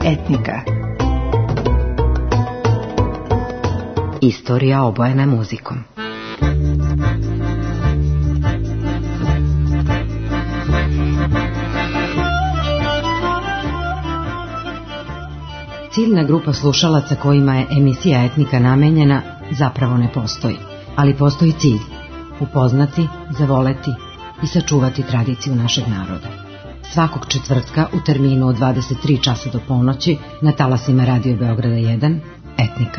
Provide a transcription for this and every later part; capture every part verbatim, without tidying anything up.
Etnika. Istorija obojena muzikom. Ciljna grupa slušalaca kojima je emisija Etnika namenjena zapravo ne postoji, ali postoji cilj: upoznati, zavoleti i sačuvati tradiciju našeg naroda. Svakog četvrtka u terminu od dvadeset tri časa do ponoći na talasima Radio Beograda jedan, Etnika.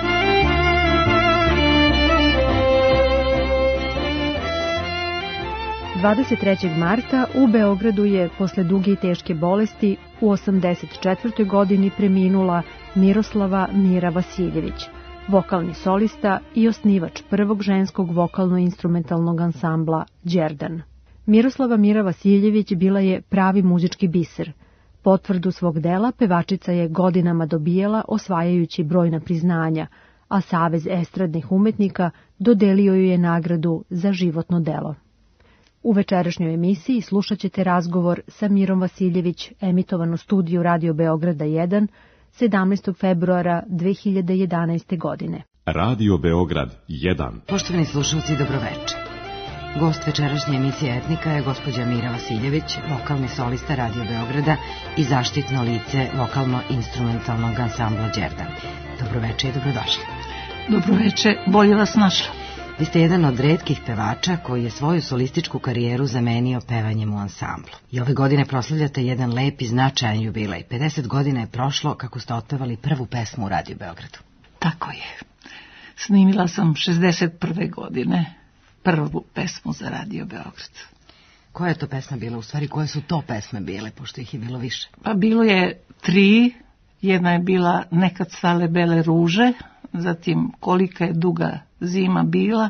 dvadeset trećeg marta u Beogradu je posle duge i teške bolesti u osamdeset četvrtoj godini preminula Miroslava Mira Vasiljević, vokalni solista i osnivač prvog ženskog vokalno-instrumentalnog ansambla Đerdan. Miroslava Mira Vasiljević bila je pravi muzički biser. Potvrdu svog dela pevačica je godinama dobijala osvajajući brojna priznanja, a Savez estradnih umetnika dodelio joj je nagradu za životno delo. U večerašnjoj emisiji slušat ćete razgovor sa Mirom Vasiljević, emitovan u studiju Radio Beograda jedan, sedamnaestog februara dve hiljade jedanaeste. godine. Radio Beograd jedan. Poštovani slušalci, dobroveče. Gost večerašnje emisije Etnika je gospođa Mira Vasiljević, vokalni solista Radio Beograda i zaštitno lice vokalno-instrumentalnog ansambla Đerdan. Dobroveče i dobrodošli. Dobroveče, bolje vas našla. Vi ste jedan od retkih pevača koji je svoju solističku karijeru zamenio pevanjem u ansamblu. I ove godine proslavljate jedan lep i značajan jubilej. pedeset godina je prošlo kako ste otpevali prvu pesmu u Radio Beogradu. Tako je. Snimila sam šezdeset prve godine prvu pesmu za Radio Beograd. Koja je to pesma bila? U stvari, koje su to pesme bile, pošto ih je bilo više? Pa bilo je tri. Jedna je bila Nekad stale bele ruže, zatim Kolika je duga zima bila,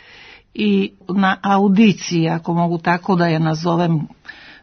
i na audiciji, ako mogu tako da je nazovem, e,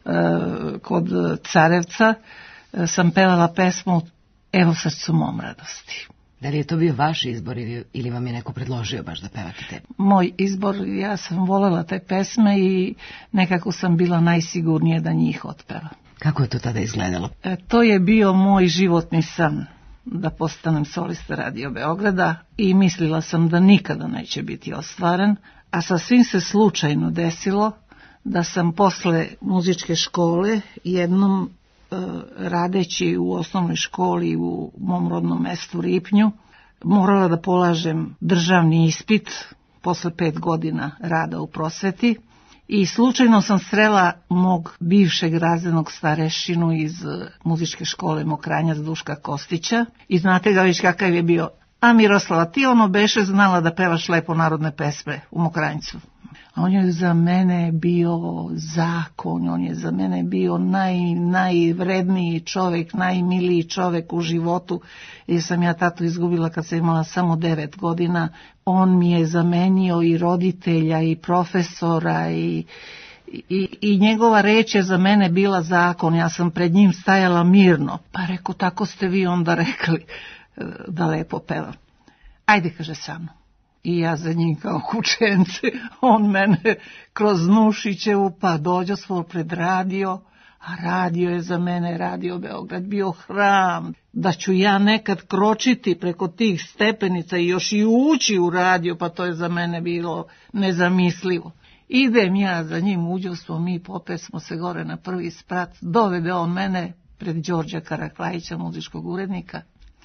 kod Carevca e, sam pevala pesmu Evo srcu mom radosti. Da li je to bio vaš izbor ili vam je neko predložio baš da pevate te? Moj izbor, ja sam voljela te pesme i nekako sam bila najsigurnije da njih otpeva. Kako je to tada izgledalo? E, to je bio moj životni san, da postanem solista Radio Beograda, i mislila sam da nikada neće biti ostvaren, a sasvim se slučajno desilo da sam posle muzičke škole jednom e, radeći u osnovnoj školi u mom rodnom mestu Ripnju morala da polažem državni ispit posle pet godina rada u prosveti. I slučajno sam srela mog bivšeg razrednog starešinu iz muzičke škole Mokranjac, Duška Kostića, i znate ga već kakav je bio. A Miroslava, ti ono beše znala da pevaš lepo narodne pesme u Mokranjcu. A on je za mene bio zakon, on je za mene bio naj, najvredniji čovjek, najmiliji čovjek u životu, jer sam ja tatu izgubila kad sam imala samo devet godina. On mi je zamenio i roditelja i profesora i, i, i njegova reč je za mene bila zakon. Ja sam pred njim stajala mirno. Pa reko, tako ste vi onda rekli da lepo pevam. Ajde, kaže, sa mnom. I ja za njim kao kućence, on mene kroz Nušićevu, pa dođo svoj pred radio, a radio je za mene, Radio Beograd, bio hram, da ću ja nekad kročiti preko tih stepenica i još i ući u radio, pa to je za mene bilo nezamislivo. Idem ja za njim, uđo smo mi, popet smo se gore na prvi sprat, dovede on mene pred Đorđa Karaklajića, muzičkog urednika,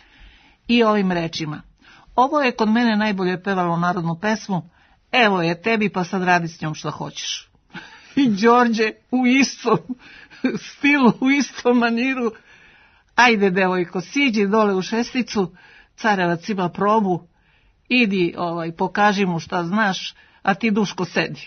i ovim rečima: ovo je kod mene najbolje pevalo narodnu pesmu, evo je tebi, pa sad radi s njom što hoćeš. I Đorđe u istom stilu, u istom maniru: ajde, devojko, siđi dole u šesticu, Carevac ima probu, idi, ovaj, pokaži mu šta znaš, a ti, Duško, sedi.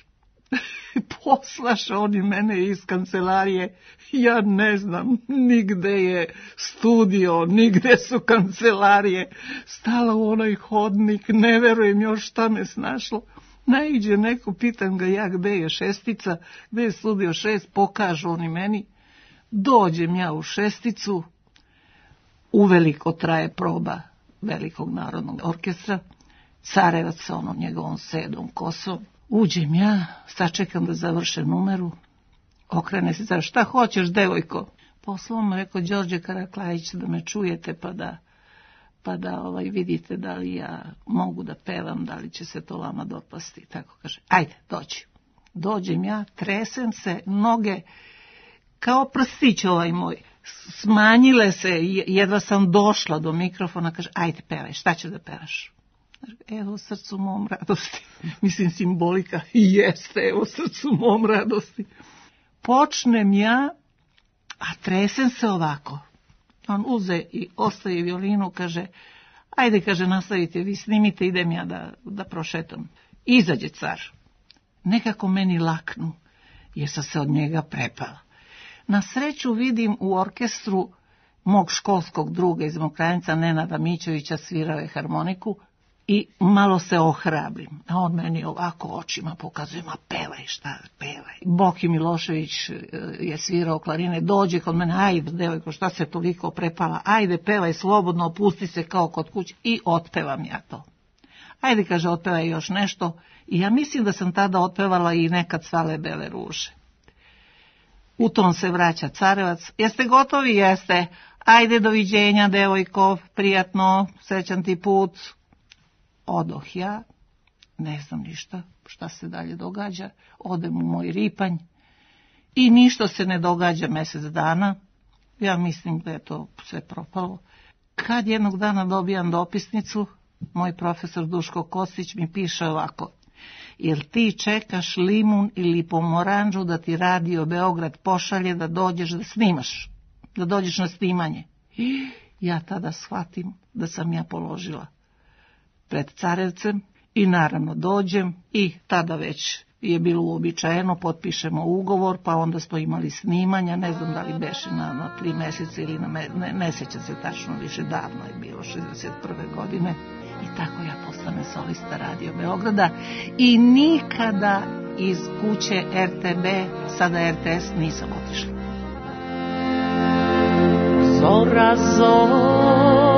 Poslaš oni mene iz kancelarije, ja ne znam, nigde je studio, nigde su kancelarije, stala u onoj hodnik, ne verujem još šta me snašlo. Naiđe neko, pitam ga ja gde je šestica, gde je studio šest, pokažu oni meni, dođem ja u šesticu, uveliko traje proba Velikog narodnog orkestra, Carevac sa onom njegovom sedom kosom. Uđem ja, sačekam da završe numeru, okrene se, za šta hoćeš, devojko? poslao mu, rekao, Đorđe Karaklajić, da me čujete pa da, pa da ovaj, vidite da li ja mogu da pevam, da li će se to vama dopasti. Tako kaže, ajde, dođi. Dođem ja, tresem se, noge kao prstić ovaj moj. Smanjile se, jedva sam došla do mikrofona, kaže, ajde, pevaj, šta će da pevaš? Evo u srcu mom radosti. Mislim, simbolika jeste, evo u srcu mom radosti. Počnem ja, a tresem se ovako. On uze i ostaje violinu, kaže, ajde, kaže, nastavite, vi snimite, idem ja da, da prošetam. Izađe car. Nekako meni laknu, jer sam se od njega prepala. Na sreću vidim u orkestru mog školskog druga iz Mokranjca, Nenada Mićovića, svirao je harmoniku i malo se ohrabrim. A on meni ovako očima pokazuje, ma pevaj, šta pevaj. Boki Milošević je svirao klarine, dođe kod mene, ajde, devojko, šta se toliko prepala, ajde, pevaj slobodno, opusti se kao kod kuće i otpevam ja to. Ajde, kaže, otpevaj još nešto. I ja mislim da sam tada otpevala i Nekad svale bele ruže. U tom se vraća carevac. Jeste gotovi? Jeste. Ajde, doviđenja, devojko, prijatno, srećan ti put. Odoh ja, ne znam ništa šta se dalje događa. Odem u moj ripanj i ništa se ne događa mjesec dana. Ja mislim da je to sve propalo. Kad jednog dana dobijam dopisnicu, moj profesor Duško Kostić mi piše ovako: jel ti čekaš limun ili pomoranđu da ti Radio Beograd pošalje da dođeš da snimaš, da dođeš na snimanje? I ja tada shvatim da sam ja položila pred carevcem i naravno dođem i tada već je bilo uobičajeno, potpišemo ugovor, pa onda smo imali snimanja, ne znam da li beše na, na tri mjeseca ili na, me, ne, ne sjećam se tačno, više davno je bilo, šezdeset prve godine. I tako ja postane solista Radio Beograda i nikada iz kuće R T B, sada R T S, nisam otišla. Zora, zori,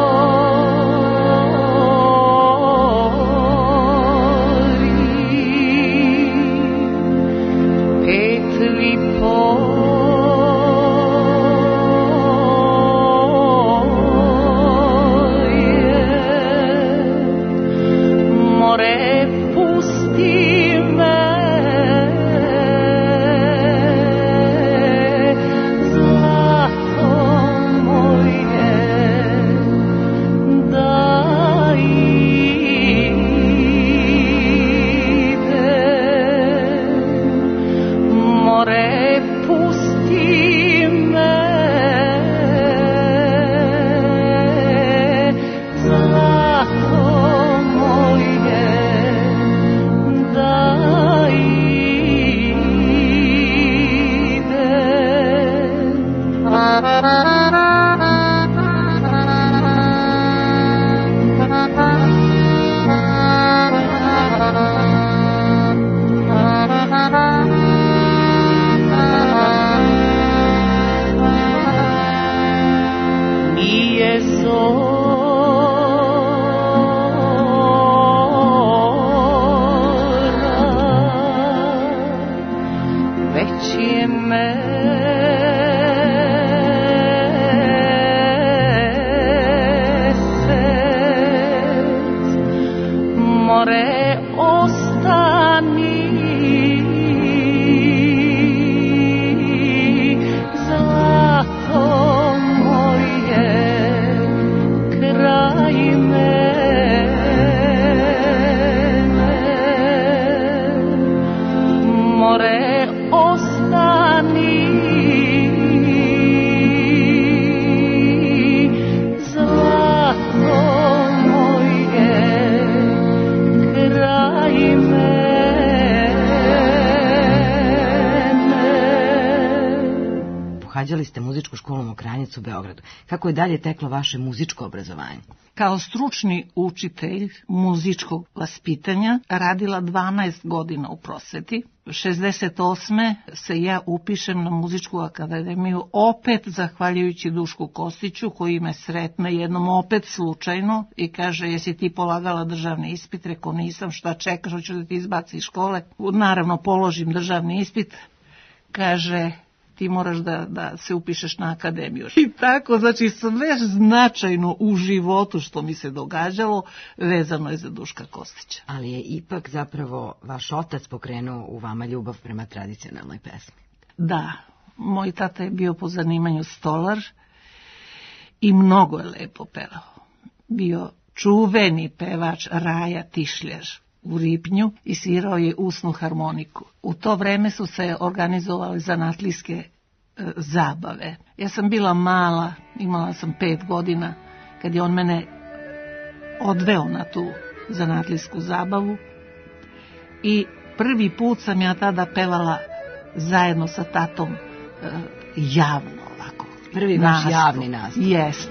petli po Pohađali ste muzičku školu Mokranjac u Beogradu. Kako je dalje teklo vaše muzičko obrazovanje? Kao stručni učitelj muzičkog vaspitanja radila dvanaest godina u prosveti. šezdeset osme se ja upišem na muzičku akademiju, opet zahvaljujući Dušku Kostiću, koji me sretne jednom opet slučajno i kaže, jesi ti polagala državni ispit? Reko, nisam, šta čekaš, hoću da ti izbaci iz škole? Naravno, položim državni ispit. Kaže, ti moraš da, da se upišeš na akademiju. I tako, znači sve značajno u životu što mi se događalo vezano je za Duška Kostića. Ali je ipak zapravo vaš otac pokrenuo u vama ljubav prema tradicionalnoj pesmi. Da, moj tata je bio po zanimanju stolar i mnogo je lepo pevao. Bio čuveni pevač Raja Tišljer u Ripnju i svirao je usnu harmoniku. U to vreme su se organizovale zanatlijske e, zabave. Ja sam bila mala, imala sam pet godina, kad je on mene odveo na tu zanatlijsku zabavu i prvi put sam ja tada pevala zajedno sa tatom e, javno ovako. Prvi vaš javni nastup. Jeste.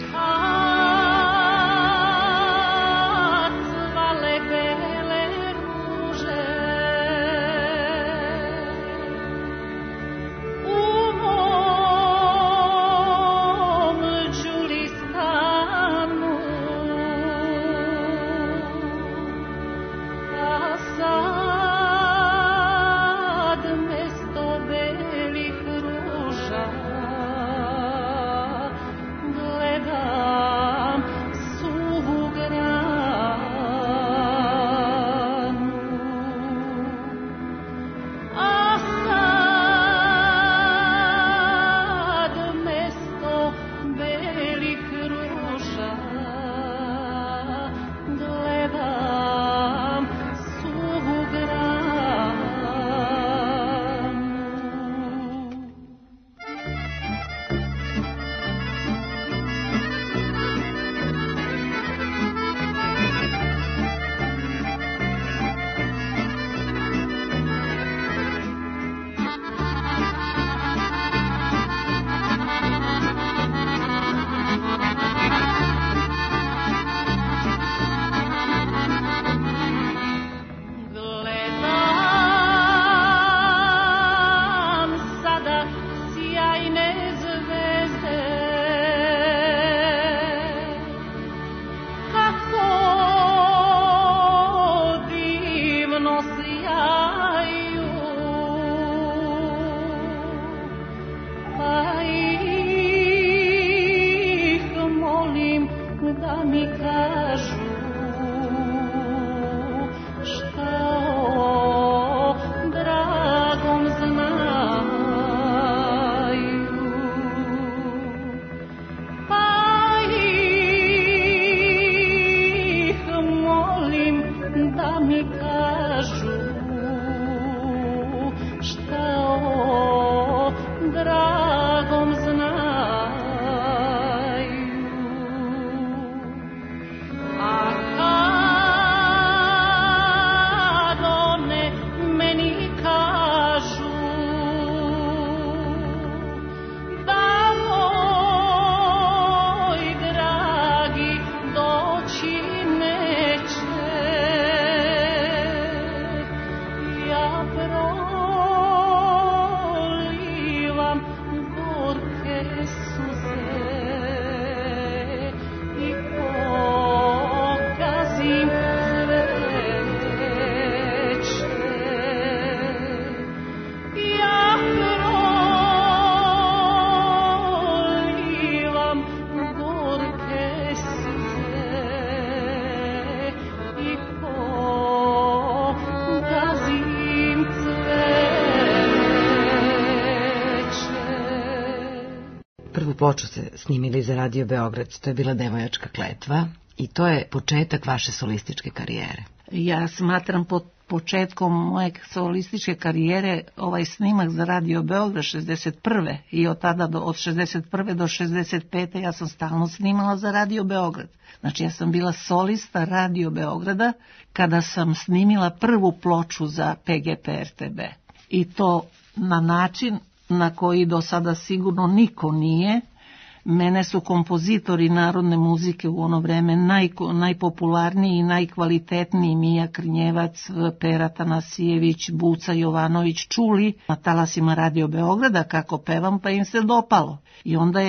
Ploču ste snimili za Radio Beograd, to je bila Devojačka kletva i to je početak vaše solističke karijere. Ja smatram pod početkom moje solističke karijere ovaj snimak za Radio Beograd šezdeset prve i od tada do, od šezdeset prve do šezdeset pete ja sam stalno snimala za Radio Beograd. Znači ja sam bila solista Radio Beograda kada sam snimila prvu ploču za P G P R T B. I to na način na koji do sada sigurno niko nije. Mene su kompozitori narodne muzike u ono vreme naj, najpopularniji i najkvalitetniji Mija Krnjevac, Pera Tanasijević, Buca Jovanović čuli na talasima Radio Beograda kako pevam, pa im se dopalo. I onda je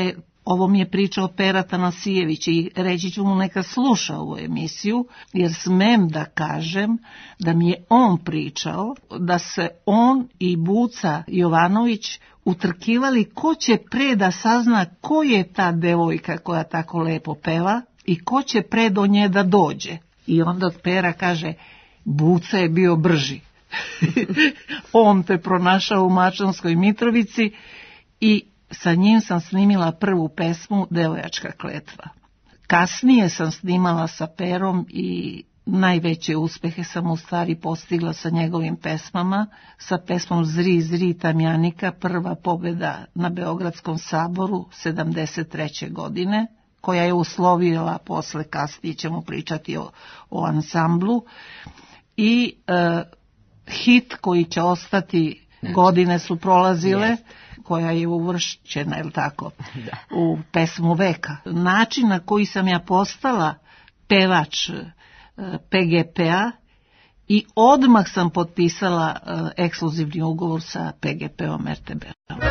Ovo mi je pričao Pera Tanasijević i reći ću mu neka sluša ovu emisiju, jer smem da kažem da mi je on pričao da se on i Buca Jovanović utrkivali ko će pre da sazna ko je ta devojka koja tako lepo peva i ko će pre do nje da dođe. I onda Pera kaže, Buca je bio brži. On te pronašao u Mačvanskoj Mitrovici i sa njim sam snimila prvu pesmu Devojačka kletva. Kasnije sam snimala sa Perom i najveće uspehe sam u stvari postigla sa njegovim pesmama, sa pesmom Zri, zri Tamjanika, prva pobjeda na Beogradskom saboru sedamdeset treće godine, koja je uslovila, posle kasnije ćemo pričati o, o ansamblu, i e, hit koji će ostati, godine su prolazile, yes, koja je uvršćena, je li tako, da, u pesmu veka. Način na koji sam ja postala pevač P G P-a i odmah sam potpisala uh, ekskluzivni ugovor sa P G P-om R T B-om.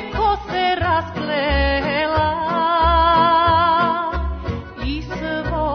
Svoj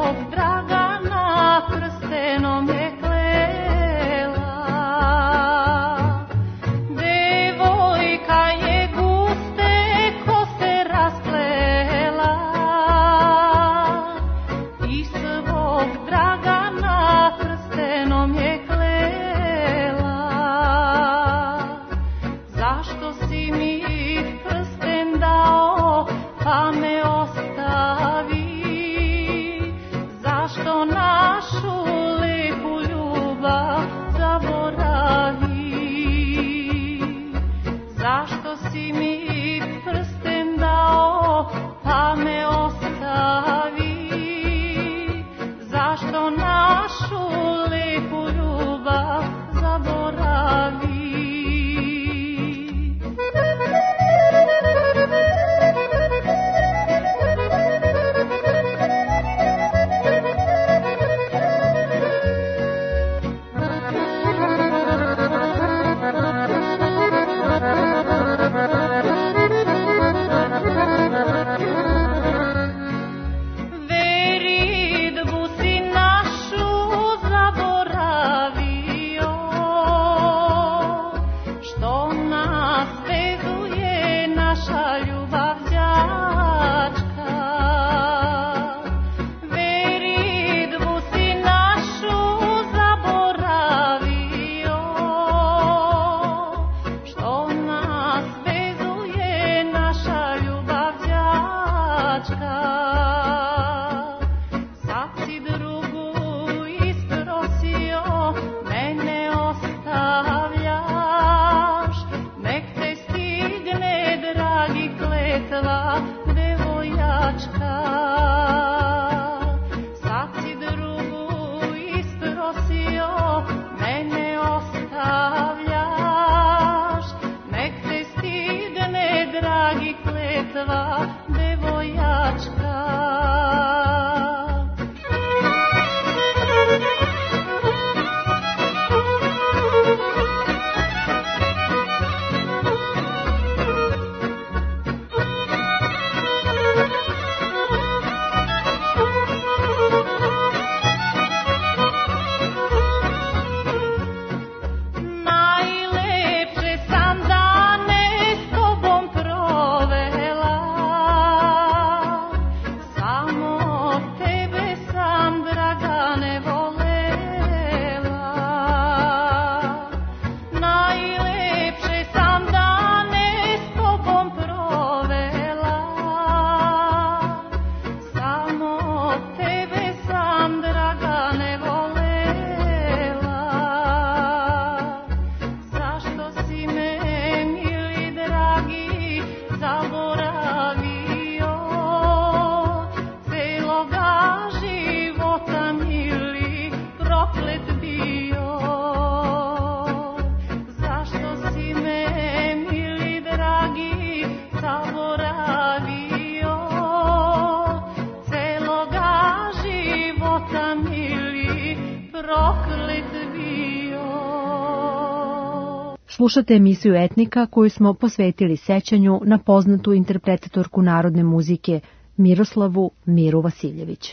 Slušate emisiju Etnika koju smo posvetili sećanju na poznatu interpretatorku narodne muzike Miroslavu Miru Vasiljević.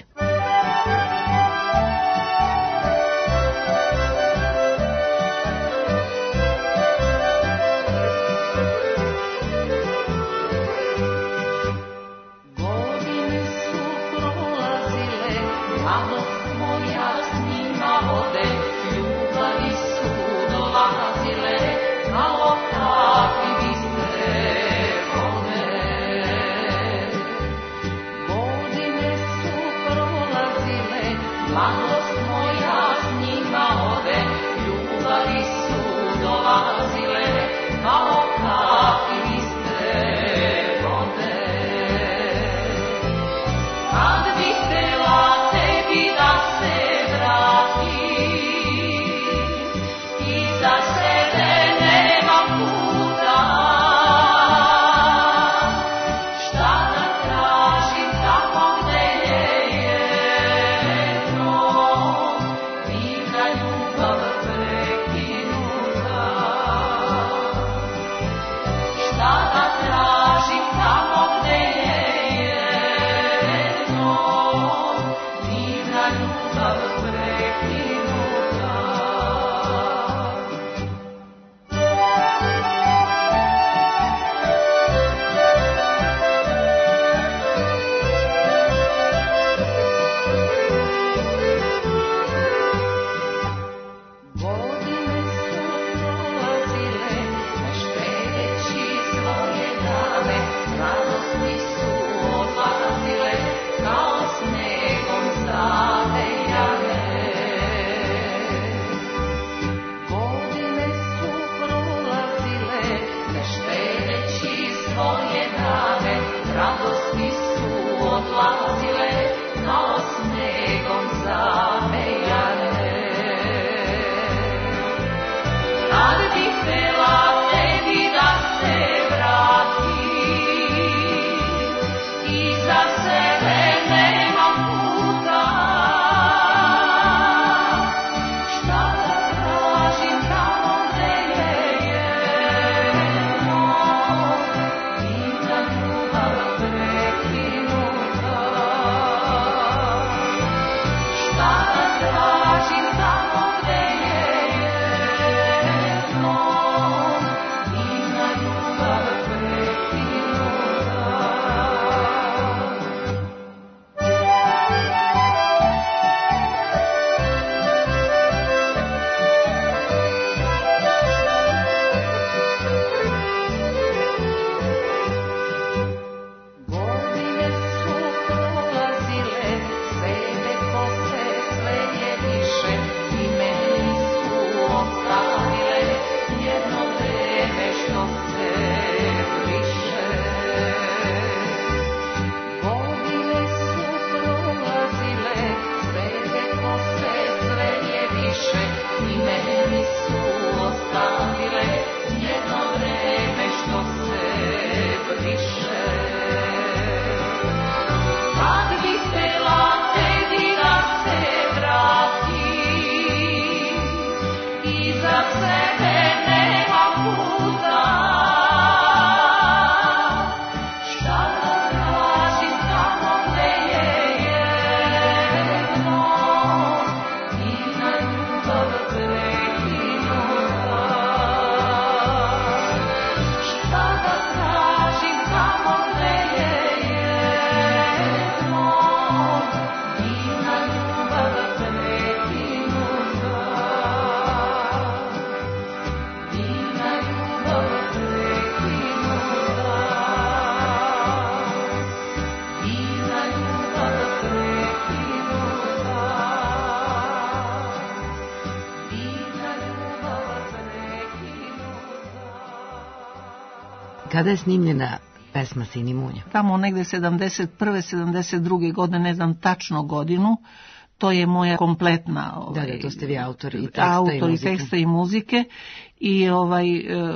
Kada je snimljena pesma Sini Munja? Tamo negde sedamdeset prve sedamdeset druge godine, ne znam tačno godinu, to je moja kompletna... Ovaj, da, da, to ste vi autori i teksta autori i muzike. teksta i muzike i ovaj,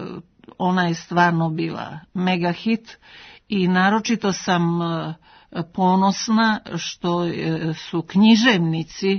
ona je stvarno bila mega hit i naročito sam ponosna što su književnici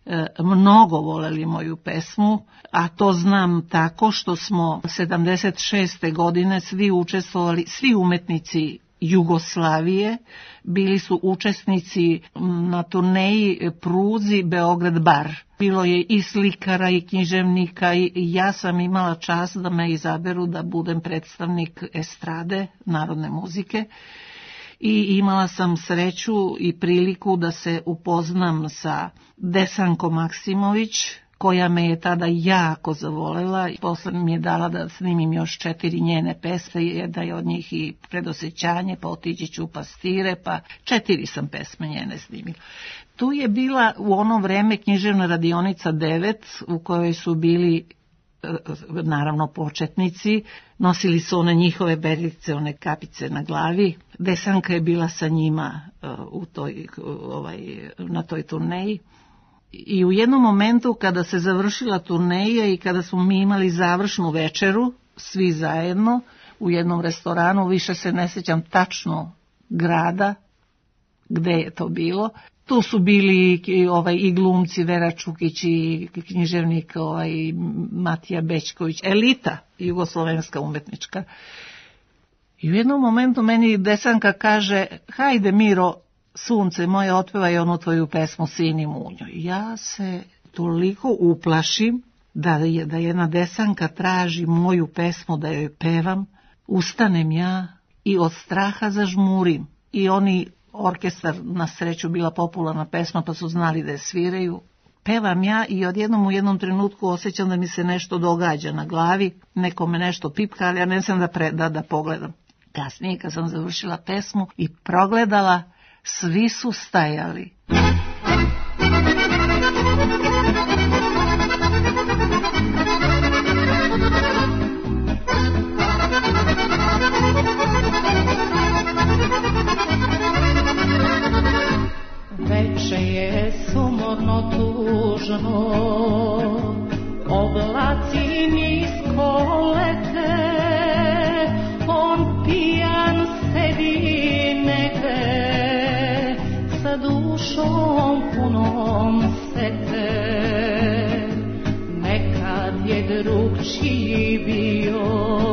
mnogo voleli moju pesmu, a to znam tako što smo sedamdeset šeste godine svi učestvovali, svi umetnici Jugoslavije bili su učesnici na turneji Pruzi Beograd bar. Bilo je i slikara i književnika i ja sam imala čast da me izaberu da budem predstavnik estrade, narodne muzike. I imala sam sreću i priliku da se upoznam sa Desankom Maksimović, koja me je tada jako zavolela i posle mi je dala da snimim još četiri njene pesme, jedna je od njih i Predosjećanje, pa Otići ću u pastire, pa četiri sam pesme njene snimila. Tu je bila u ono vreme književna radionica devet, u kojoj su bili naravno početnici, nosili su one njihove berlice, one kapice na glavi. Desanka je bila sa njima u toj, ovaj, na toj turneji. I u jednom momentu kada se završila turneja i kada smo mi imali završnu večeru, svi zajedno, u jednom restoranu, više se ne sjećam tačno grada, gde je to bilo. Tu su bili ovaj, i glumci Vera Čukić i književnik ovaj, Matija Bećković, elita jugoslovenska umetnička. I u jednom momentu meni Desanka kaže, hajde Miro, sunce moje, otpevaj onu tvoju pesmu Sini munjo. Ja se toliko uplašim da, je, da jedna Desanka traži moju pesmu da joj pevam, ustanem ja i od straha zažmurim. I oni, orkestar, na sreću bila popularna pesma pa su znali da je sviraju. Pevam ja i odjednom u jednom trenutku osjećam da mi se nešto događa na glavi, neko me nešto pipka, ali ja ne znam da, pre, da, da pogledam. Kasnije kad sam završila pesmu i progledala, svi su stajali. Veče je sumorno tužno, oblaci nisko lete, on pijan sedi negde, sa dušom punom sete. Nekad je drugčiji bio,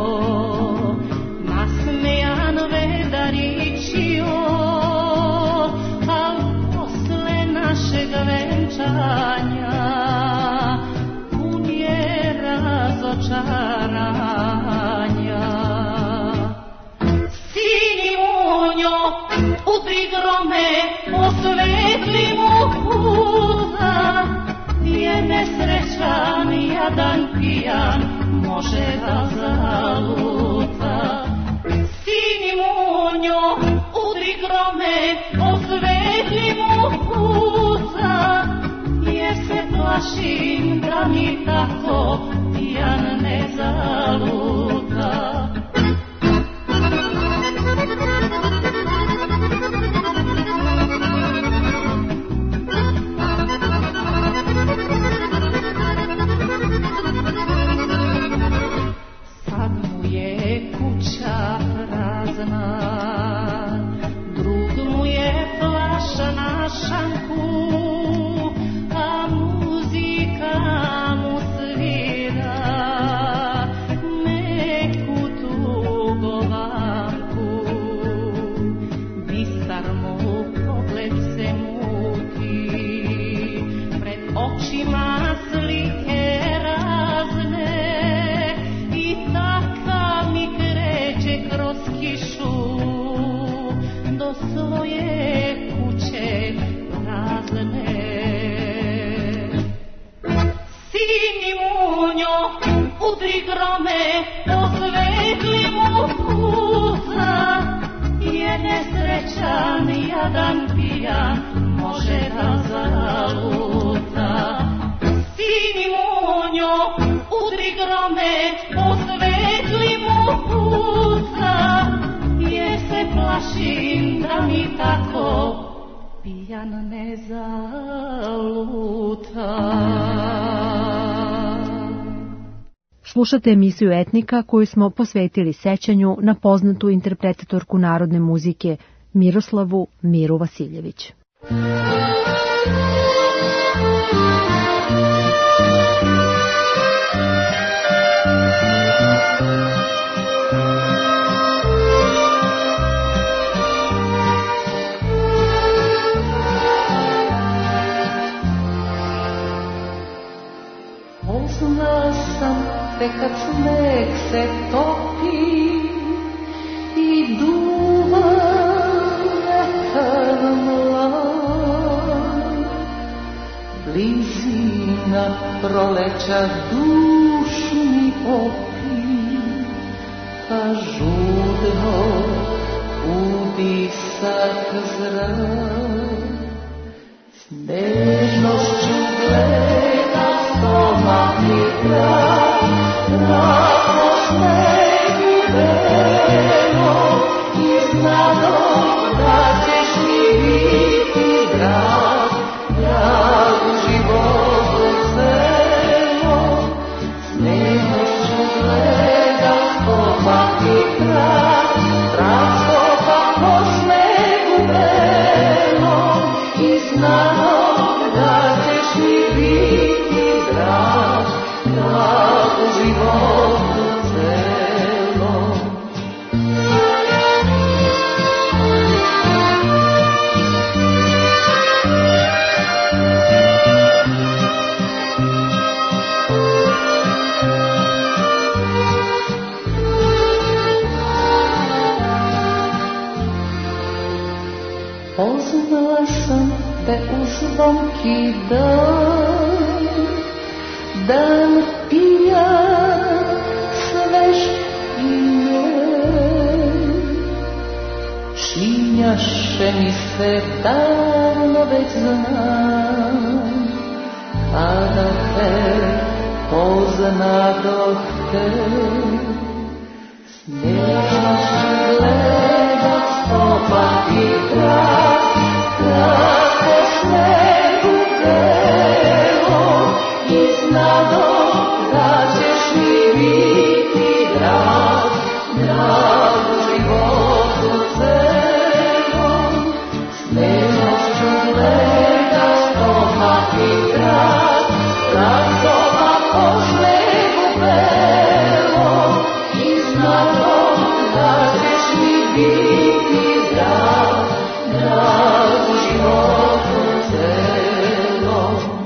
nasmejan vedarićio, al posle našeg venčanja pun je razočaranja. Sini munjo, udri grome, osvetli mu puta, jer nesrećan, jadan pijan, može da zaluta. Sini munjo, udri grome, osvetli mu puta, jer se plašim da mi tako pijan ne zaluta. Sad mu je kuća prazna, drug mu je flaša na šanku, a muzika mu svira neku tugovanku. Bistar mu pogled se muti, pred očima slike razne, i taka mi kreće kroz kišu do svoje kuće prazne. Sini munjo, udri grome, osvetli mu puta, jer nesrećan, jadan pijan, može da zaluta. Sini munjo, udri grome, osvetli mu puta, jer se plašim da mi tako pijan ne zaluta. Slušate emisiju Etnika koju smo posvetili sećanju na poznatu interpretatorku narodne muzike Miroslavu Miru Vasiljević. Poznao sam te kad sneg se topi i duva vetar mlad. Blizina proleća dušu mi opi, pa žudno udisak zrak. S nežnošću gleda stomak i grad, rako snegu velo, i znadom da ćeš mi biti drag, drag u životu celo. S nežnošću gleda stomak i grad, drag stopak po snegu velo, i znadom da ćeš mi biti drag, drag u životu celom. Poznala sam te u zvonki dan, dan pijan, svež i njen. Činjaše mi se davno već znam, kada te poznadoh te. S nežnošću gledam stopak i grad, grad po snegu velo, i znadom da ćeš mi biti drag, drag u životu celom. S nežnošću gleda stomak i grad, grad stomak po snegu velo, i znadom da ćeš mi biti drag, drag u životu celom.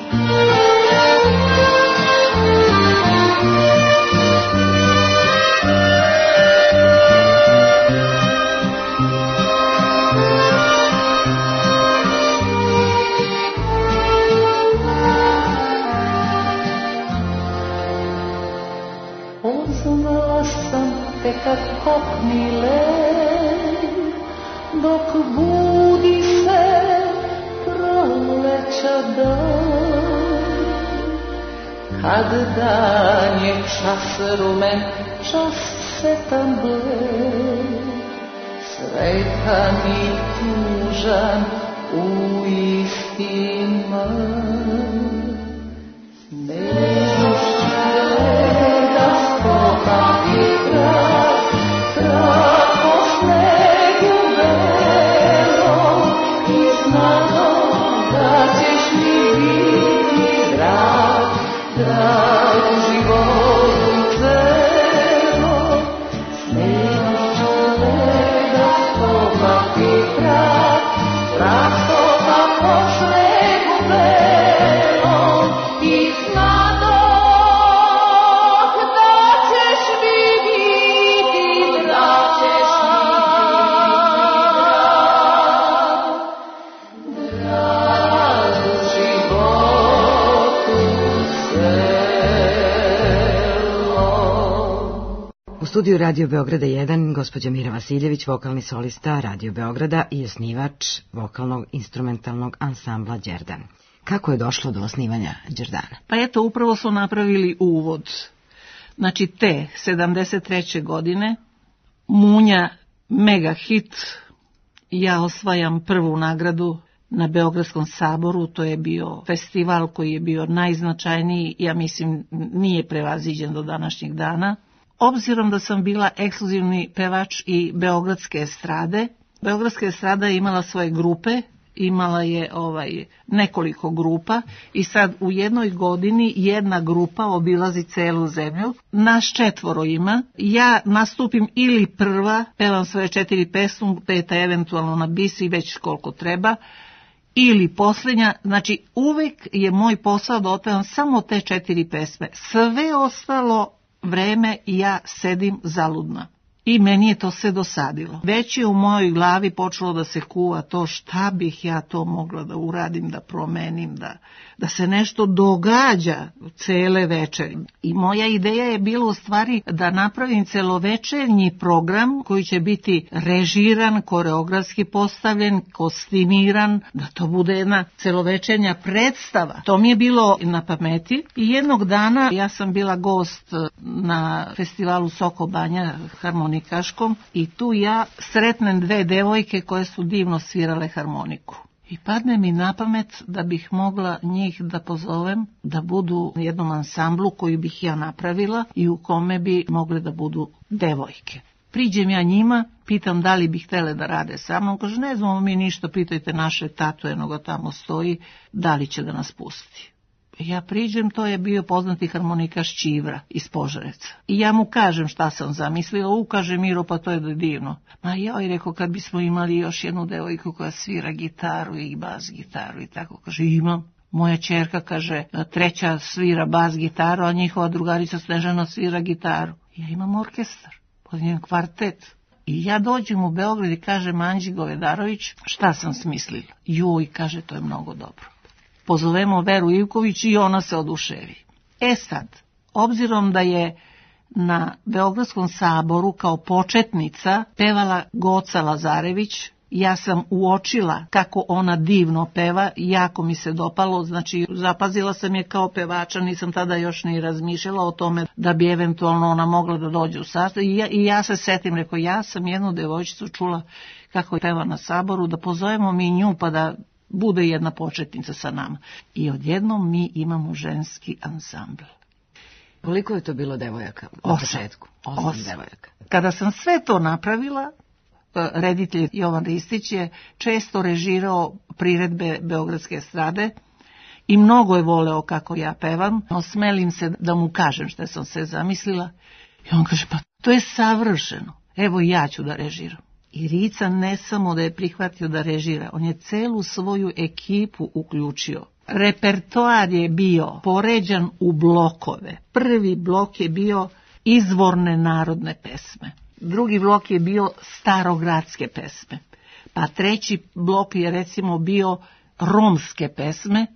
Poznala sam te kad kopni len, dok budi se proleća dan. Kad dan je čas rumen, čas setan bled, sretan i tužan u isti man. Nežnošću gleda stopak i grad, grad po snegu velo, i znadom da ćeš mi biti drag, drag u životu celo. S nežnošću gleda stopak i grad, grad stopak po snegu velo, i znadom da ćeš mi biti drag, drag u životu celo. U studiju Radio Beograda jedan gospođa Mira Vasiljević, vokalni solista Radio Beograda i osnivač vokalnog instrumentalnog ansambla Đerdan. Kako je došlo do osnivanja Đerdana? Pa eto, upravo su napravili uvod. Znači te sedamdeset treće godine Munja mega hit, ja osvajam prvu nagradu na Beogradskom saboru, to je bio festival koji je bio najznačajniji, ja mislim nije prevaziđen do današnjeg dana. Obzirom da sam bila ekskluzivni pevač i Beogradske estrade, Beogradska estrada je imala svoje grupe imala je ovaj nekoliko grupa i sad u jednoj godini jedna grupa obilazi celu zemlju. Nas četvoro ima. Ja nastupim ili prva, pevam svoje četiri pesmu, peta eventualno na bis i već koliko treba, ili posljednja. Znači uvek je moj posao da otpevam samo te četiri pesme. Sve ostalo vreme ja sedim zaludna. I meni je to sve dosadilo. Već je u mojoj glavi počelo da se kuva to šta bih ja to mogla da uradim, da promenim, da, da se nešto događa cele večeri. I moja ideja je bila u stvari da napravim celovečernji program koji će biti režiran, koreografski postavljen, kostimiran, da to bude jedna celovečernja predstava. To mi je bilo na pameti i jednog dana ja sam bila gost na festivalu Soko Banja harmonikaškom i tu ja sretnem dve devojke koje su divno svirale harmoniku. I padne mi na pamet da bih mogla njih da pozovem da budu u jednom ansamblu koji bih ja napravila i u kome bi mogle da budu devojke. Priđem ja njima, pitam da li bih htjele da rade sa mnom, kaže ne znamo mi ništa, pitajte naše tatu, jednoga tamo stoji, da li će da nas pusti. Ja priđem, to je bio poznati harmonikaš Čivra iz Požareca. I ja mu kažem šta sam zamislila, u kaže Miro, pa to je divno. Ma joj, rekao, kad bismo imali još jednu devojku koja svira gitaru i bas gitaru i tako, kaže imam. Moja ćerka, kaže, treća svira bas gitaru, a njihova drugarica Snežana svira gitaru. Ja imam orkestar, poznam kvartet. I ja dođem u Beograd i kažem Anđi Govedarović, šta sam smislila? Joj, kaže, to je mnogo dobro. Pozovemo Veru Ivković i ona se oduševi. E sad, obzirom da je na Beogradskom saboru kao početnica pevala Goca Lazarević, ja sam uočila kako ona divno peva, jako mi se dopalo, znači zapazila sam je kao pevača, nisam tada još ni razmišljala o tome da bi eventualno ona mogla da dođe u sastav. I ja, i ja se setim, rekao, ja sam jednu devojčicu čula kako peva na saboru, da pozovemo mi nju pa da bude jedna početnica sa nama. I odjednom mi imamo ženski ansambl. Koliko je to bilo devojaka u Osam. početku? Osam, Osam devojaka. Kada sam sve to napravila, reditelj Jovan Ristić je često režirao priredbe Beogradske estrade i mnogo je voleo kako ja pevam. Osmelim se da mu kažem što sam se zamislila i on kaže, pa to je savršeno, evo ja ću da režiram. I Rica ne samo da je prihvatio da režira, on je celu svoju ekipu uključio. Repertoar je bio poređan u blokove. Prvi blok je bio izvorne narodne pesme. Drugi blok je bio starogradske pesme. Pa treći blok je recimo bio romske pesme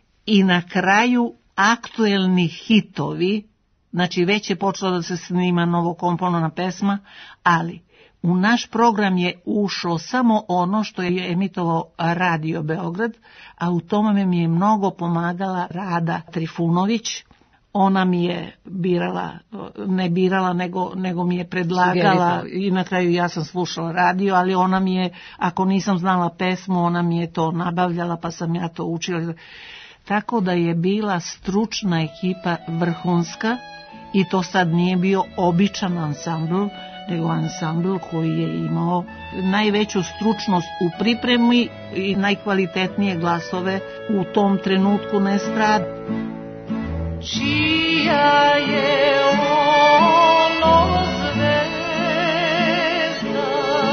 i na kraju aktuelni hitovi. Znači već je počelo da se snima novokomponovana pesma, ali u naš program je ušlo samo ono što je emitovao Radio Beograd, a u tome mi je mnogo pomagala Rada Trifunović. Ona mi je birala, ne birala, nego, nego mi je predlagala i na kraju ja sam slušala radio, ali ona mi je, ako nisam znala pesmu, ona mi je to nabavljala pa sam ja to učila. Tako da je bila stručna ekipa vrhunska i to sad nije bio običan ansambl, nego ansambl koji je imao najveću stručnost u pripremi i najkvalitetnije glasove u tom trenutku na estradi. Čija je ono zvezda,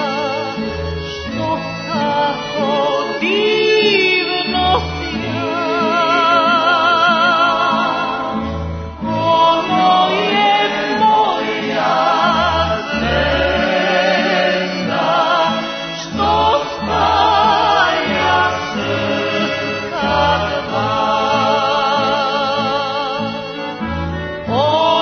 što tako divno sja, ono je moja zvezda, što spaja srca dva. Oh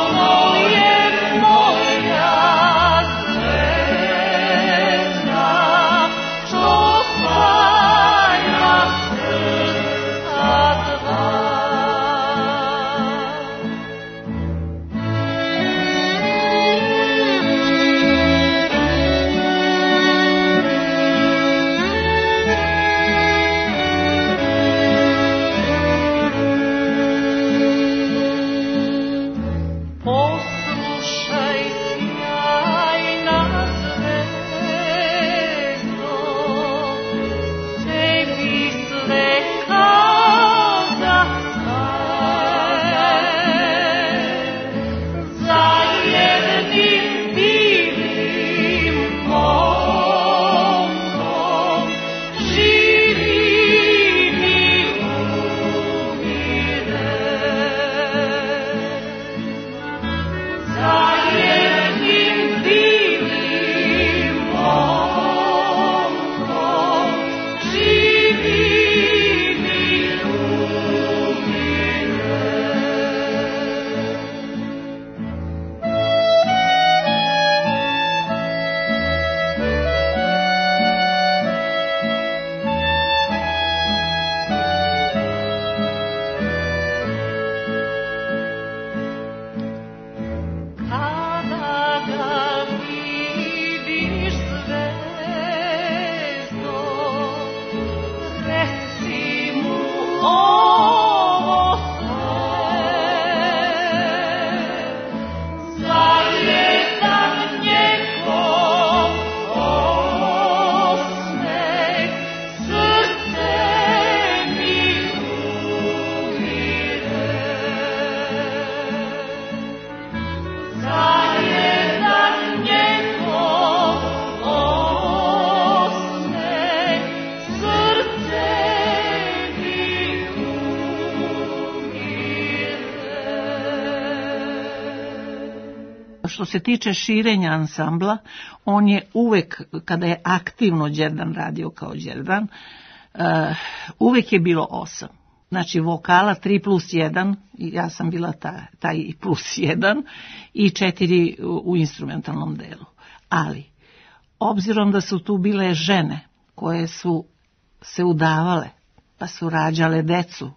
Što se tiče širenja ansambla, on je uvek, kada je aktivno Đerdan radio kao Đerdan, uh, uvek je bilo osam. Znači vokala tri plus jedan, ja sam bila ta, taj plus jedan, i četiri u, u instrumentalnom delu. Ali, obzirom da su tu bile žene koje su se udavale, pa su rađale decu,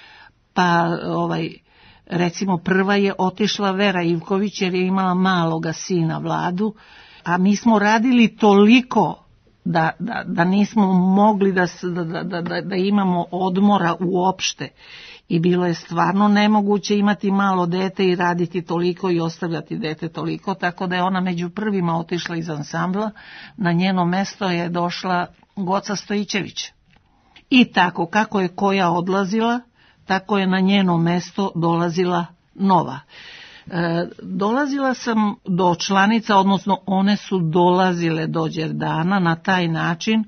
pa ovaj, recimo prva je otišla Vera Ivković jer je imala maloga sina Vladu, a mi smo radili toliko da, da, da nismo mogli da, da, da, da, da imamo odmora uopšte. I bilo je stvarno nemoguće imati malo dete i raditi toliko i ostavljati dete toliko, tako da je ona među prvima otišla iz ansambla. Na njeno mesto je došla Goca Stojićević. I tako, kako je koja odlazila, tako je na njeno mesto dolazila nova. E, dolazila sam do članica, odnosno one su dolazile do Đerdana na taj način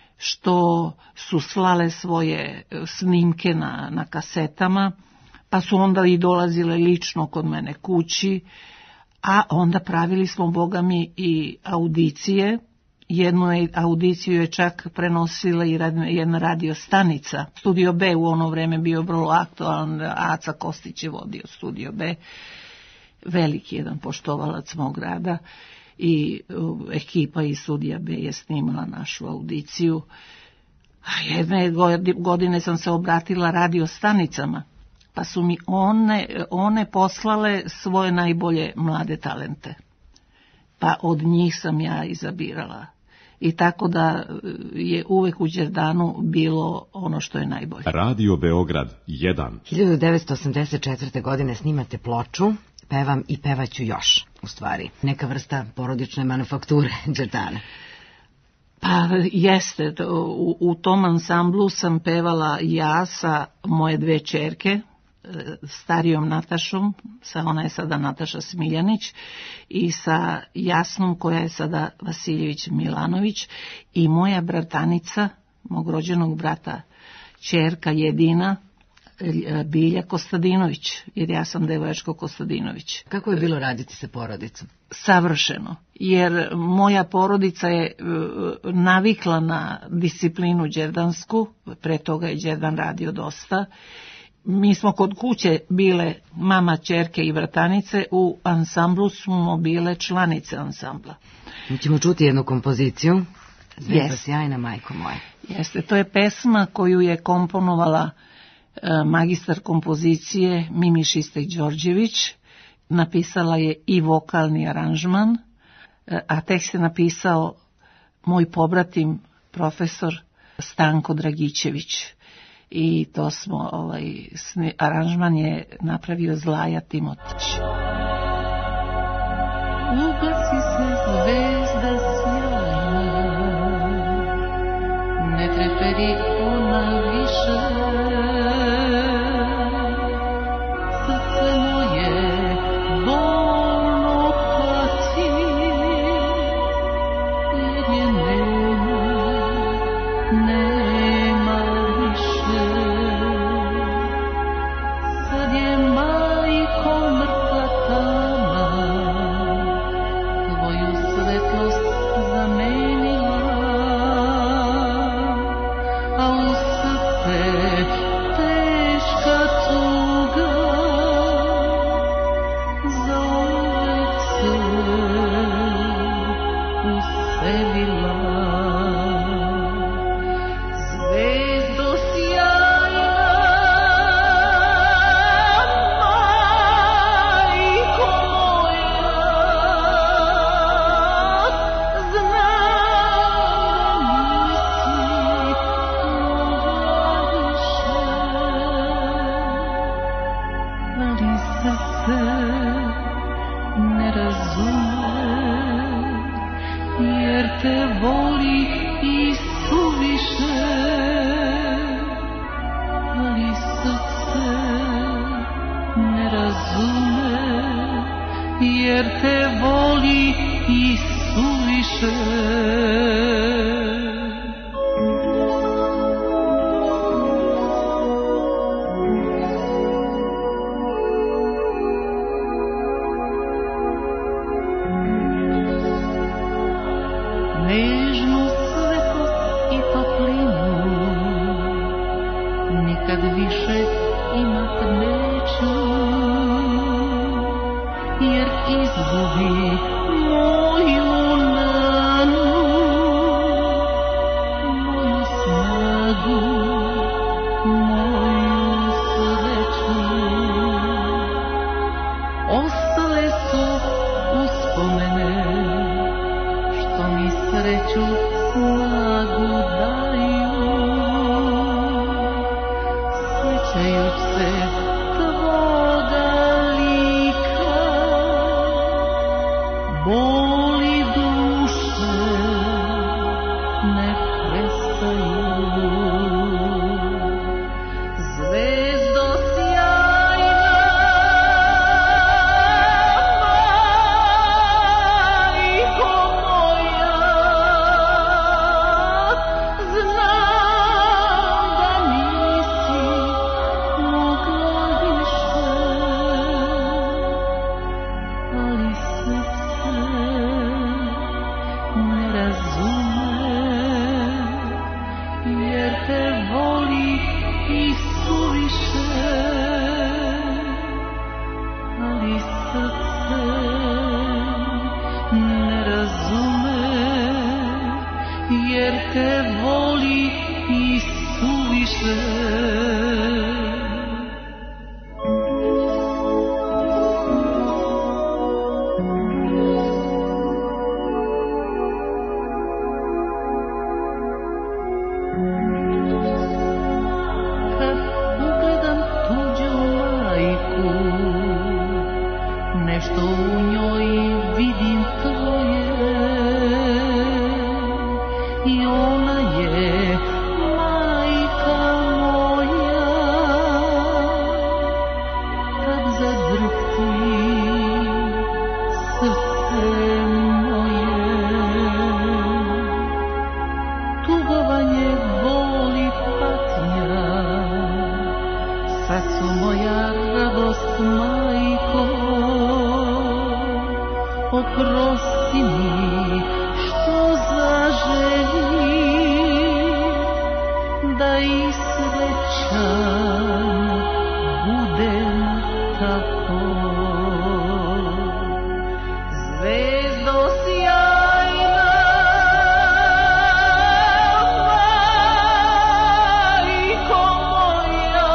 što su slale svoje snimke na, na kasetama, pa su onda i dolazile lično kod mene kući, a onda pravili smo, boga mi, i audicije. Jednu je, audiciju je čak prenosila i rad, jedna radio stanica. Studio B u ono vreme bio vrlo aktualan, Aca Kostić je vodio Studio B, veliki jedan poštovalac mog rada, i uh, ekipa iz Studija B je snimala našu audiciju. A jedne godine sam se obratila radio stanicama, pa su mi one, one poslale svoje najbolje mlade talente. Pa od njih sam ja izabirala. I tako da je uvek u Đerdanu bilo ono što je najbolje. Radio Beograd jedan. hiljadu devetsto osamdeset četvrte. godine snimate ploču Pevam i pevaću još, u stvari. Neka vrsta porodične manufakture Đerdana. Pa jeste, u, u tom ansamblu sam pevala ja sa moje dve ćerke, starijom Natašom, sa ona je sada Nataša Smiljanić, i sa Jasnom koja je sada Vasiljević Milanović, i moja bratanica, mog rođenog brata, ćerka jedina, Bilja Kostadinović, jer ja sam Devojačko Kostadinović. Kako je bilo raditi sa porodicom? Savršeno, jer moja porodica je navikla na disciplinu đerdansku, pre toga je Đerdan radio dosta. Mi smo kod kuće bile mama, ćerke i bratanice, u ansamblu smo bile članice ansambla. Mi ćemo čuti jednu kompoziciju, Zvezda Yes. sjajna, majko moja. Jeste, to je pesma koju je komponovala e, magistar kompozicije Mimi Šistek-Đorđević, napisala je i vokalni aranžman, e, a tekst je napisao moj pobratim, profesor Stanko Dragićević. I to smo, ovaj, sni, aranžman je napravio Zlaja Timotić. Ugasi se zvezda sjajna, ne treperi ona više, srce moje bolno pati, jer je nema, nema više. Sad je majko mrtva tama, tvoju svetlost zamenila, a u srce teška tuga zauvek se uselila. Zvezdo sjajna, majko moja, znam da nisi mogla više, ali srce ne razume, jer te voli i suviše, ali srce ne razume, jer te voli i suviše. izgubi moju nadu, moju snagu, moju sreću. Ostale su uspomene što mi sreću, snagu daju. Sećajuć se tvoga lika, boli duše ne prestaju. Zvezdo sjajna, majko moja, znam da nisi mogla više, ali srce ne razume, jer te voli i suviše, ali srce ne razume, jer te voli i suviše. Kad ugledam tuđu majku, nešto u njoj vidim tvoje, i ona je majka moja. Kad zadrhti srce moje, tugovanje, bol i patnja, sad su moja radost, majko. Oprosti mi što zaželim da i srećan budem tako. Zvezdo sjajna, majko moja,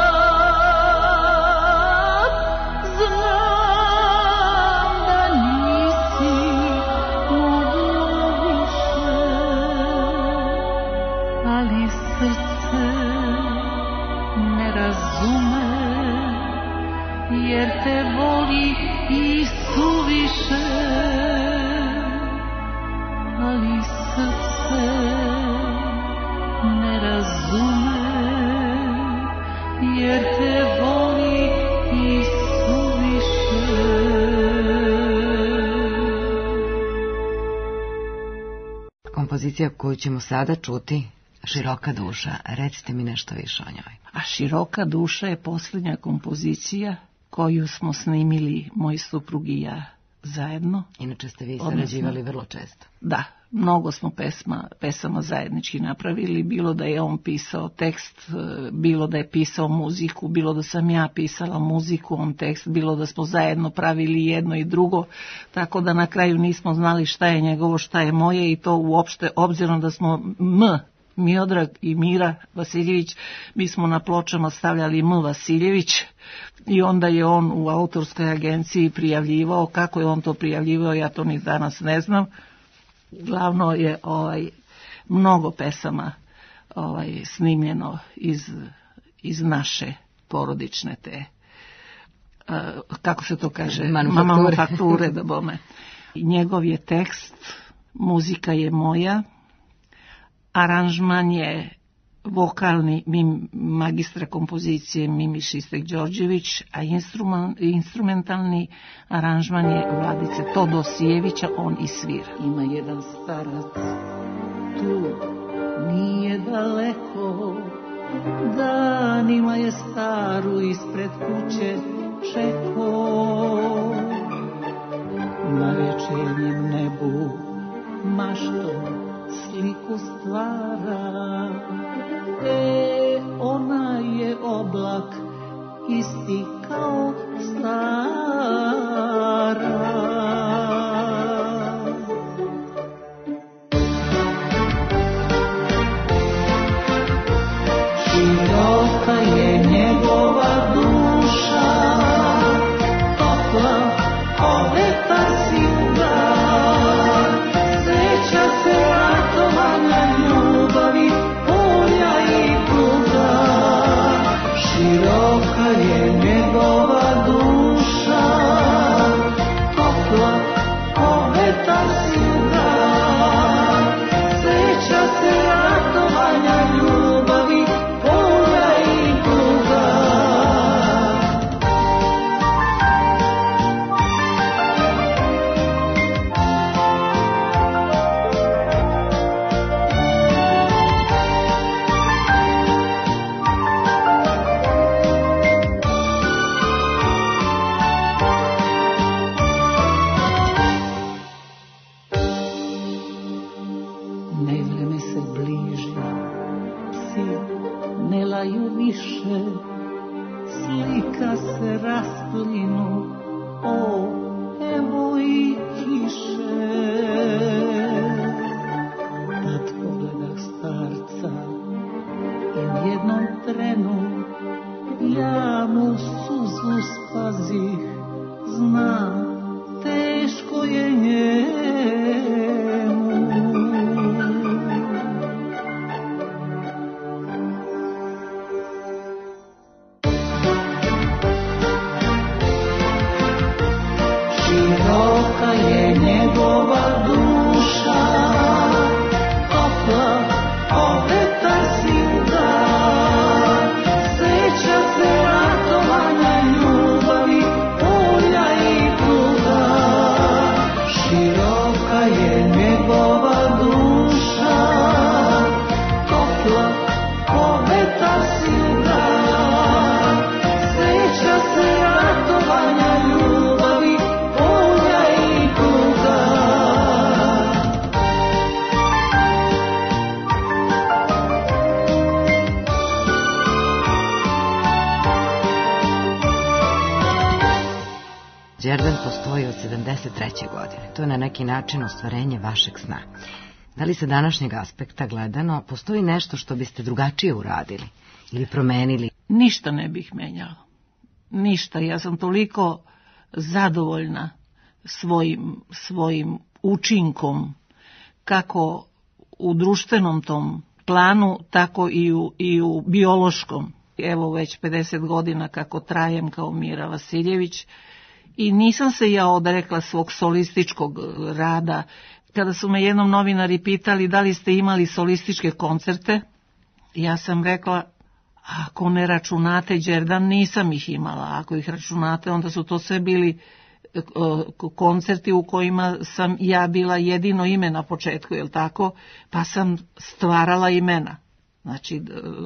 znam da nisi mogla više, ali srce ne razume, jer te voli i suviše, ali srce ne razume, jer te voli i suviše. Kompozicija koju ćemo sada čuti, Široka duša. Recite mi nešto više o njoj. A Široka duša je posljednja kompozicija koju smo snimili moj suprug i ja zajedno. Inače ste vi Odnosno, sarađivali vrlo često. Da, mnogo smo pesma, pesama zajednički napravili, bilo da je on pisao tekst, bilo da je pisao muziku, bilo da sam ja pisala muziku, on tekst, bilo da smo zajedno pravili jedno i drugo, tako da na kraju nismo znali šta je njegovo, šta je moje, i to uopšte, obzirom da smo M, Miodrag i Mira Vasiljević, mi smo na pločama stavljali M Vasiljević, i onda je on u autorskoj agenciji prijavljivao. Kako je on to prijavljivao, ja to ni danas ne znam. Glavno je ovaj mnogo pesama ovaj snimljeno iz iz naše porodične te uh, kako se to kaže, manufakture, manufakture da bome. Njegov je tekst, muzika je moja, aranžman je vokalni mim, magistra kompozicije Mimi Šistek-Đorđević, a instrument, instrumentalni aranžman je Vladice Todosijevića, on i svira. Ima jedan starac, tu nije daleko, danima je staru ispred kuće čekao. Na večernjem nebu maštom sliku stvara, e, ona je oblak isti kao stara. vetar si ugar, seća se ratovanja, ljubavi, polja i pruga. Široka je njegova duša, topla ko vetar si ugar, seća se ratovanja, ljubavi, polja i pruga. Nevreme se bliži, psi ne laju više, slika se rasplinu, o, evo i kiše. Tad pogledah starca i u jednom trenu ja mu suzu spazih, znam, teško je njemu. Široka je njegova duša, topla ko vetar si ugar, seća se ratovanja, ljubavi, polja i pruga. Široka je njegova duša, topla ko vetar si ugar, seća se ratovanja, ljubavi, polja i pruga. Đerdan postoji od sedamdeset treće godine. To je na neki način ostvarenje vašeg sna. Da li sa današnjeg aspekta gledano postoji nešto što biste drugačije uradili ili promenili? Ništa ne bih menjala. Ništa. Ja sam toliko zadovoljna svojim, svojim učinkom, kako u društvenom tom planu, tako i u, i u biološkom. Evo već pedeset godina kako trajem kao Mira Vasiljević i nisam se ja odrekla svog solističkog rada. Kada su me jednom novinari pitali da li ste imali solističke koncerte, ja sam rekla, ako ne računate Đerdan, nisam ih imala. Ako ih računate, onda su to sve bili koncerti u kojima sam ja bila jedino ime na početku, jel tako? Pa sam stvarala imena. Znači,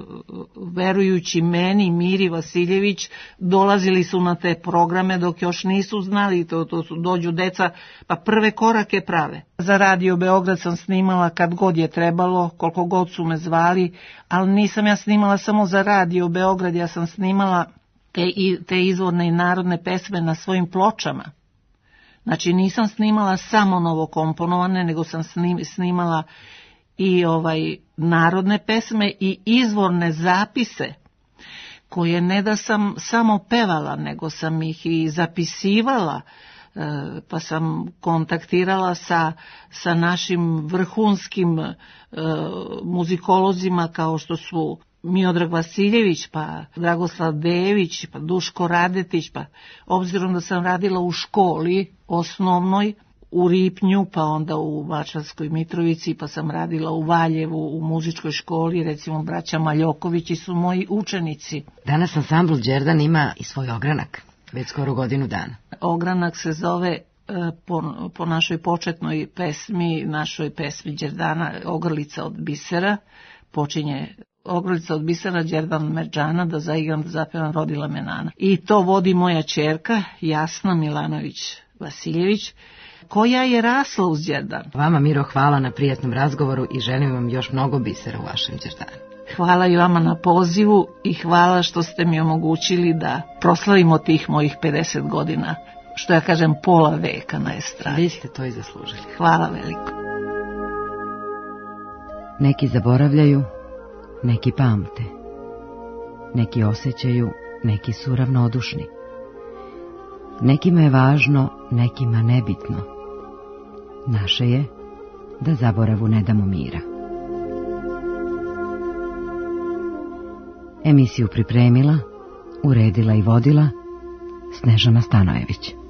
verujući meni, Miri Vasiljević, dolazili su na te programe dok još nisu znali, to, to su, dođu deca, pa prve korake prave. Za Radio Beograd sam snimala kad god je trebalo, koliko god su me zvali, ali nisam ja snimala samo za Radio Beograd, ja sam snimala te, te izvorne i narodne pesme na svojim pločama. Znači, nisam snimala samo novokomponovane, nego sam snim, snimala i ovaj narodne pesme i izvorne zapise, koje ne da sam samo pevala, nego sam ih i zapisivala, pa sam kontaktirala sa, sa našim vrhunskim e, muzikolozima kao što su Miodrag Vasiljević, pa Dragoslav Dejević, pa Duško Radetić, pa obzirom da sam radila u školi osnovnoj, u Ripnju, pa onda u Mačvanskoj Mitrovici, pa sam radila u Valjevu u muzičkoj školi, recimo braća Maljokovići su moji učenici. Danas ansambl Đerdan ima i svoj ogranak, već skoro godinu dana. Ogranak se zove po, po našoj početnoj pesmi, našoj pesmi Đerdana, Ogrlica od bisera, počinje Ogrlica od bisera Đerdan Merđana, da zaigram, da zapevam, rodila me Nana. I to vodi moja ćerka, Jasna Milanović Vasiljević, koja je rasla uz Đerdan. Vama, Miro, hvala na prijatnom razgovoru i želim vam još mnogo bisera u vašem Đerdanu. Hvala i vama na pozivu i hvala što ste mi omogućili da proslavimo tih mojih pedeset godina, što ja kažem pola veka na estradi. Vi ste to i zaslužili. Hvala veliko. Neki zaboravljaju, neki pamte, neki osjećaju, neki su ravnodušni. Nekima je važno, nekima nebitno. Naše je da zaboravu ne damo mira. Emisiju pripremila, uredila i vodila Snežana Stanojević.